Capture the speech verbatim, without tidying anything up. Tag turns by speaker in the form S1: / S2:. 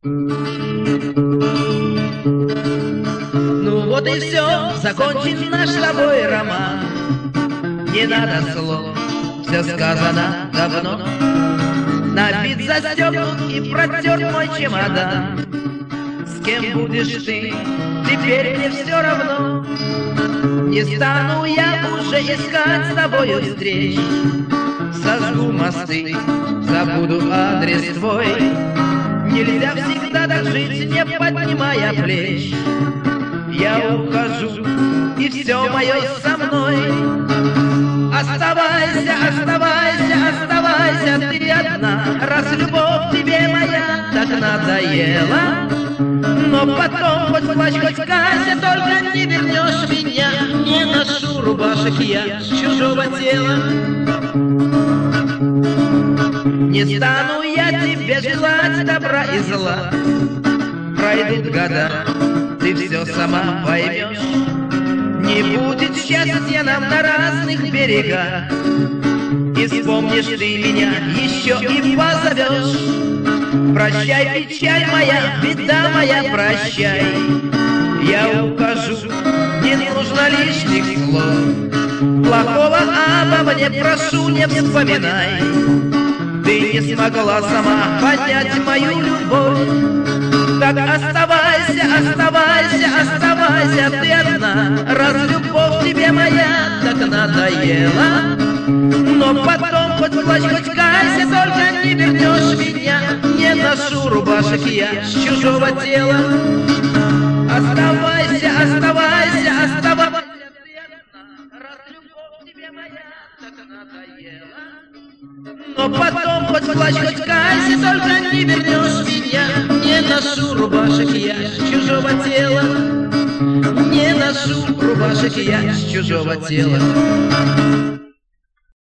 S1: Ну вот и все, закончен наш с тобой роман. Не надо слов, все сказано давно. Набит, застегнут и протерт мой чемодан. С кем будешь ты, теперь мне все равно. Не стану я уже искать с тобою встреч. Сожгу мосты, забуду адрес твой. Нельзя всегда так жить, не поднимая плеч. Я ухожу, и все мое со мной. Оставайся, оставайся, оставайся ты одна, раз любовь тебе моя так надоела. Но потом хоть плачь, хоть кайся, только не вернешь меня. Не ношу рубашек я с чужого тела. Не стану я тебе желать добра и зла. Пройдут года, ты все сама поймешь. Не будет счастья нам на разных берегах. И вспомнишь ты меня еще и позовешь. Прощай, печаль моя, беда моя, прощай. Я ухожу, не нужно лишних слов. Плохого обо мне прошу, не вспоминай. Ты не смогла сама понять мою любовь. Так оставайся, оставайся, оставайся ты одна, раз любовь тебе моя так надоела. Но потом хоть плачь, хоть кайся, только не вернешь меня. Не ношу рубашек я с чужого тела. Оставайся, оставайся, оставайся ты одна, раз любовь тебе моя так надоела. Но потом хоть плачь, хоть кайся, только не вернешь меня. Не ношу рубашек я с чужого тела. Не ношу рубашек я с чужого тела.